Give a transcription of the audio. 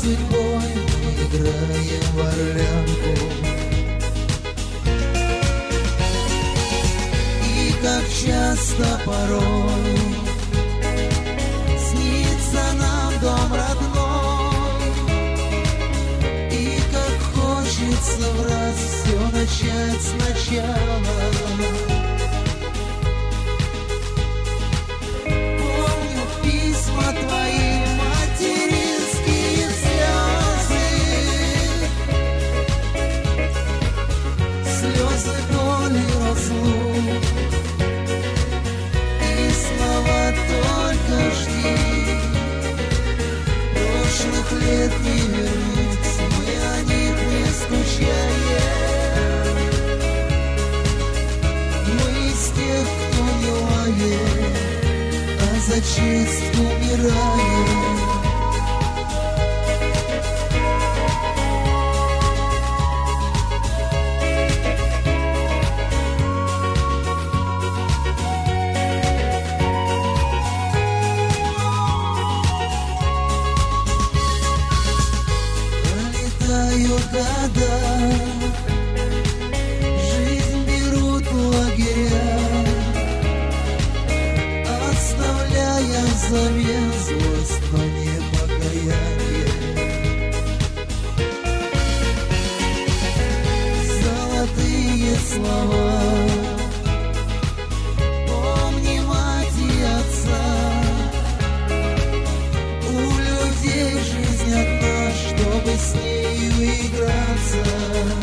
судьбой играем в орлянку. И как часто порой снится нам дом родной, и как хочется в раз все начать сначала. Помню письма твои, материнские слезы, слезы боли разлук, и слова только жди. Прошлых лет не вернуть, мы о них не скучаем. Мы из тех, кто не лает, а за честь умираем. Пролетают года, жизнь берут лагеря, оставляя взамен злость, но не покаяние. Золотые слова, помни мать и отца. У людей жизнь одна, чтобы с нею играться.